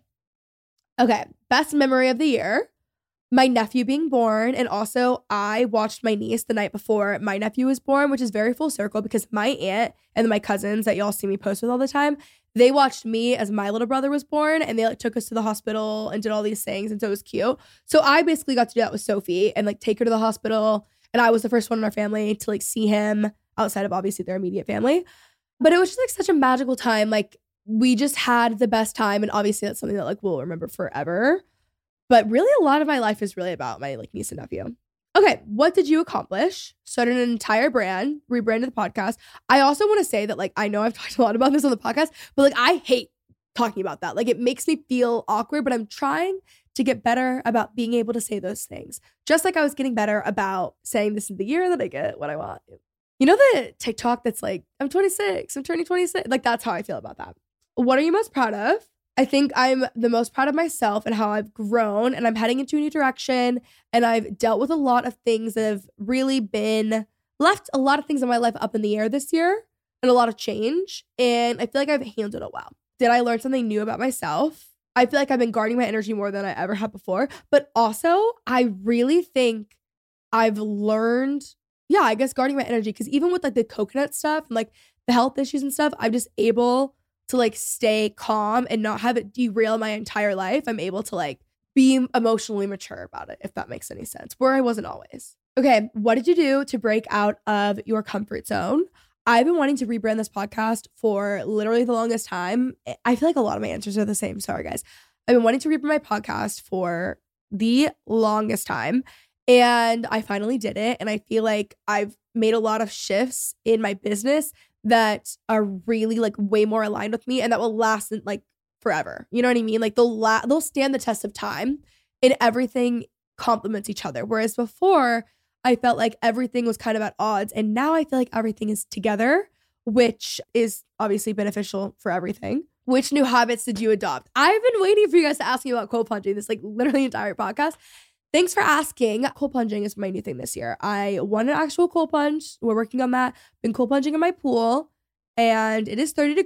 Okay. Best memory of the year. My nephew being born. And also I watched my niece the night before my nephew was born, which is very full circle because my aunt and my cousins that y'all see me post with all the time, they watched me as my little brother was born and they like took us to the hospital and did all these things. And so it was cute. So I basically got to do that with Sophie and like take her to the hospital. And I was the first one in our family to like see him outside of obviously their immediate family. But it was just like such a magical time. Like we just had the best time. And obviously that's something that like we'll remember forever. But really a lot of my life is really about my like niece and nephew. Okay, what did you accomplish? Started an entire brand, rebranded the podcast. I also want to say that like, I know I've talked a lot about this on the podcast, but like I hate talking about that. Like it makes me feel awkward, but I'm trying to get better about being able to say those things. Just like I was getting better about saying this is the year that I get what I want. You know the TikTok that's like, I'm 26, I'm turning 26. Like that's how I feel about that. What are you most proud of? I think I'm the most proud of myself and how I've grown and I'm heading into a new direction and I've dealt with a lot of things that have really been left a lot of things in my life up in the air this year and a lot of change. And I feel like I've handled it well. Did I learn something new about myself? I feel like I've been guarding my energy more than I ever have before. But also, I really think I've learned, I guess guarding my energy because even with like the coconut stuff and like the health issues and stuff, I'm just able to like stay calm and not have it derail my entire life. I'm able to like be emotionally mature about it, if that makes any sense, where I wasn't always. Okay, what did you do to break out of your comfort zone? I've been wanting to rebrand this podcast for literally the longest time. I feel like a lot of my answers are the same. Sorry, guys. I've been wanting to rebrand my podcast for the longest time. And I finally did it. And I feel like I've made a lot of shifts in my business that are really like way more aligned with me and that will last like forever. You know what I mean? Like they'll stand the test of time in everything complements each other. Whereas before, I felt like everything was kind of at odds. And now I feel like everything is together, which is obviously beneficial for everything. Which new habits did you adopt? I've been waiting for you guys to ask me about cold plunging this like literally entire podcast. Thanks for asking. Cold plunging is my new thing this year. I want an actual cold plunge. We're working on that. Been cold plunging in my pool and it is 34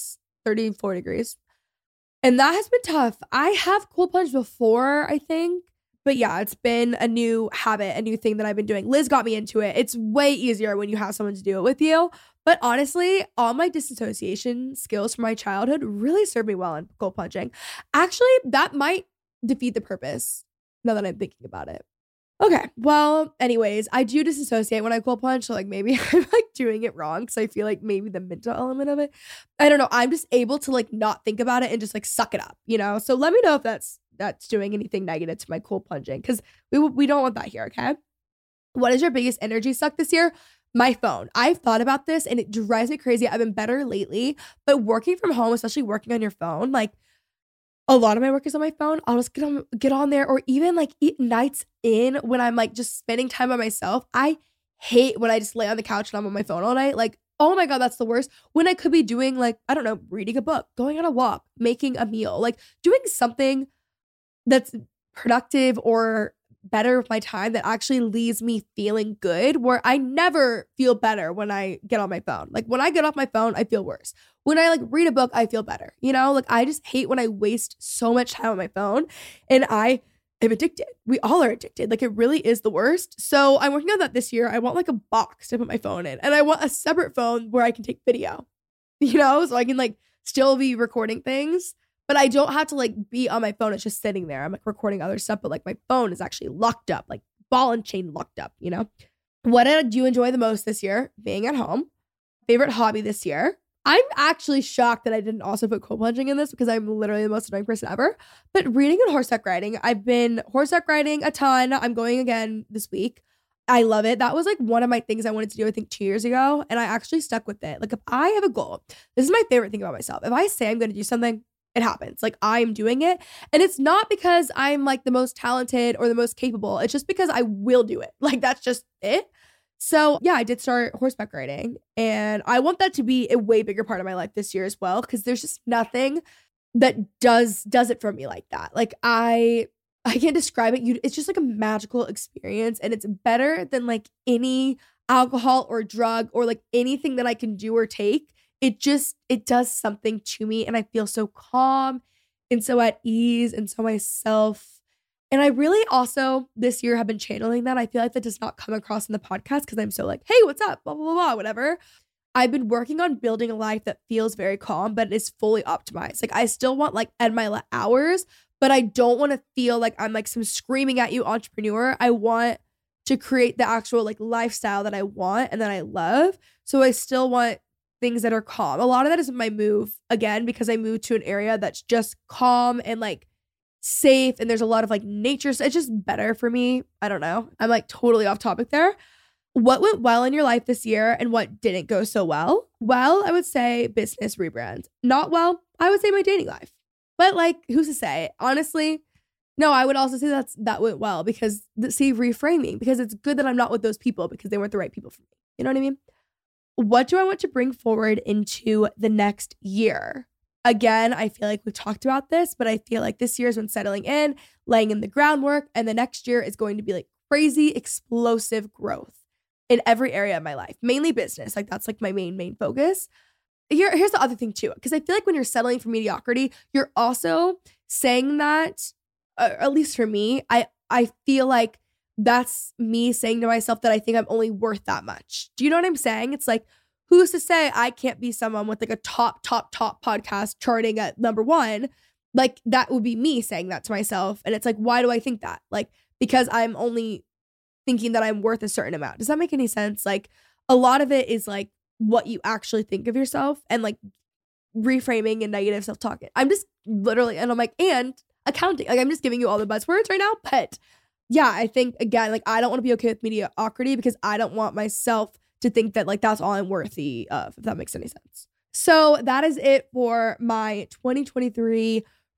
degrees. And that has been tough. I have cold plunged before, I think. But yeah, it's been a new habit, a new thing that I've been doing. Liz got me into it. It's way easier when you have someone to do it with you. But honestly, all my disassociation skills from my childhood really served me well in cold plunging. Actually, that might defeat the purpose now that I'm thinking about it. Okay, well, anyways, I do disassociate when I cold plunge. So like maybe I'm like doing it wrong because I feel like maybe the mental element of it. I don't know. I'm just able to like not think about it and just like suck it up, you know? So let me know if that's doing anything negative to my cold plunging because we don't want that here, okay? What is your biggest energy suck this year? My phone. I've thought about this and it drives me crazy. I've been better lately, but working from home, especially working on your phone, like a lot of my work is on my phone. I'll just get on there or even like nights in when I'm like just spending time by myself. I hate when I just lay on the couch and I'm on my phone all night. Like, oh my God, that's the worst. When I could be doing like, I don't know, reading a book, going on a walk, making a meal, like doing something that's productive or better with my time that actually leaves me feeling good, where I never feel better when I get on my phone. Like when I get off my phone, I feel worse. When I like read a book, I feel better. You know, like I just hate when I waste so much time on my phone and I am addicted. We all are addicted. Like it really is the worst. So I'm working on that this year. I want like a box to put my phone in and I want a separate phone where I can take video, you know, so I can like still be recording things. But I don't have to like be on my phone. It's just sitting there. I'm like recording other stuff, but like my phone is actually locked up, like ball and chain locked up, you know? What did you enjoy the most this year? Being at home. Favorite hobby this year? I'm actually shocked that I didn't also put cold plunging in this because I'm literally the most annoying person ever. But reading and horseback riding. I've been horseback riding a ton. I'm going again this week. I love it. That was like one of my things I wanted to do, I think 2 years ago. And I actually stuck with it. Like if I have a goal, this is my favorite thing about myself. If I say I'm going to do something, it happens. Like I'm doing it. And it's not because I'm like the most talented or the most capable. It's just because I will do it. Like that's just it. So yeah, I did start horseback riding and I want that to be a way bigger part of my life this year as well. Cause there's just nothing that does it for me like that. Like I can't describe it. It's just like a magical experience and it's better than like any alcohol or drug or like anything that I can do or take. It does something to me and I feel so calm and so at ease and so myself. And I really also this year have been channeling that. I feel like that does not come across in the podcast because I'm so like, hey, what's up? Blah, blah, blah, blah, whatever. I've been working on building a life that feels very calm, but is fully optimized. Like I still want like at my hours, but I don't want to feel like I'm like some screaming at you entrepreneur. I want to create the actual like lifestyle that I want and that I love. So I still want things that are calm. A lot of that is my move again, because I moved to an area that's just calm and like safe. And there's a lot of like nature. So it's just better for me. I don't know. I'm like totally off topic there. What went well in your life this year and what didn't go so well? Well, I would say business rebrand. Not well, I would say my dating life. But like, who's to say? Honestly, no, I would also say that went well because reframing, because it's good that I'm not with those people because they weren't the right people for me. You know what I mean? What do I want to bring forward into the next year? Again, I feel like we've talked about this, but I feel like this year is when settling in, laying in the groundwork, and the next year is going to be like crazy, explosive growth in every area of my life, mainly business. Like that's like my main focus. Here's the other thing too, because I feel like when you're settling for mediocrity, you're also saying that, at least for me, I feel like that's me saying to myself that I think I'm only worth that much. Do you know what I'm saying? It's like, who's to say I can't be someone with like a top podcast charting at #1? Like that would be me saying that to myself. And it's like, why do I think that? Like, because I'm only thinking that I'm worth a certain amount. Does that make any sense? Like a lot of it is like what you actually think of yourself and like reframing and negative self-talk. I'm just literally, and I'm like, and accounting. Like I'm just giving you all the buzzwords right now. But yeah, I think again, like I don't want to be okay with mediocrity because I don't want myself to think that like that's all I'm worthy of, if that makes any sense. So that is it for my 2023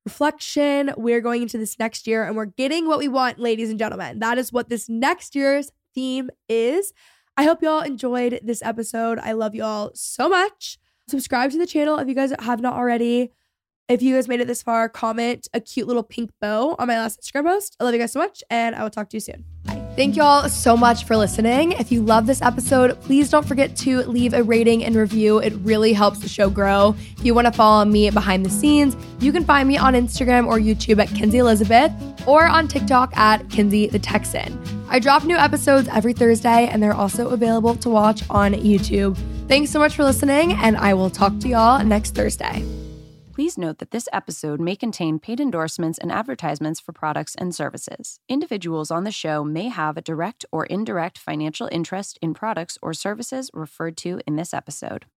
reflection. We're going into this next year and we're getting what we want, ladies and gentlemen. That is what this next year's theme is. I hope y'all enjoyed this episode. I love y'all so much. Subscribe to the channel if you guys have not already. If you guys made it this far, comment a cute little pink bow on my last Instagram post. I love you guys so much, and I will talk to you soon. Bye. Thank y'all so much for listening. If you love this episode, please don't forget to leave a rating and review. It really helps the show grow. If you want to follow me behind the scenes, you can find me on Instagram or YouTube at Kenzie Elizabeth or on TikTok at Kenzie the Texan. I drop new episodes every Thursday, and they're also available to watch on YouTube. Thanks so much for listening, and I will talk to y'all next Thursday. Please note that this episode may contain paid endorsements and advertisements for products and services. Individuals on the show may have a direct or indirect financial interest in products or services referred to in this episode.